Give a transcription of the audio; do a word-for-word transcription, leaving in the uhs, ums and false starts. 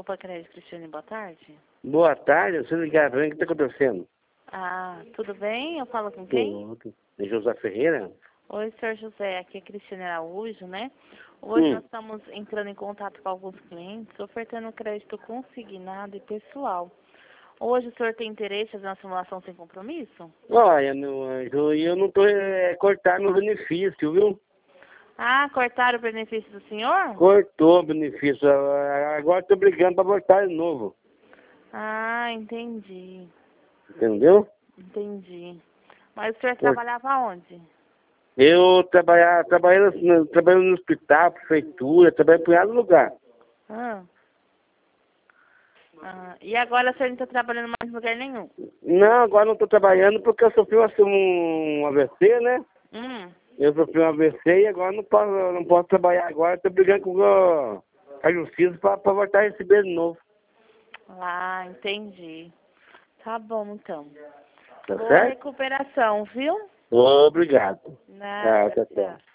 Opa, Crédito Cristiane, boa tarde. Boa tarde, você ligar pra mim, o que está acontecendo? Ah, tudo bem? Eu falo com quem? Tudo. É José Ferreira? Oi, senhor José, aqui é Cristiane Araújo, né? Hoje Hum. nós estamos entrando em contato com alguns clientes, ofertando crédito consignado e pessoal. Hoje o senhor tem interesse em fazer uma simulação sem compromisso? Olha, meu anjo, eu não estou é, cortando o benefício, viu? Ah, cortaram o benefício do senhor? Cortou o benefício. Ah, agora estou brigando para voltar de novo. Ah, entendi. Entendeu? Entendi. Mas o senhor Cor- trabalhava onde? Eu trabalhar, trabalhando, no- trabalhando no hospital, prefeitura, trabalhando em todo lugar. Ah. Ah, e agora o senhor não está trabalhando mais em lugar nenhum? Não, agora não estou trabalhando porque eu sofri assim, um A V C, né? Hum. Eu sofri um A V C e agora não posso, não posso trabalhar agora. Estou brigando com a, a justiça para voltar a receber de novo. Ah, entendi. Tá bom, então. Tá Boa certo? recuperação, viu? Obrigado. Tá, Nada, tá, tá. tchau.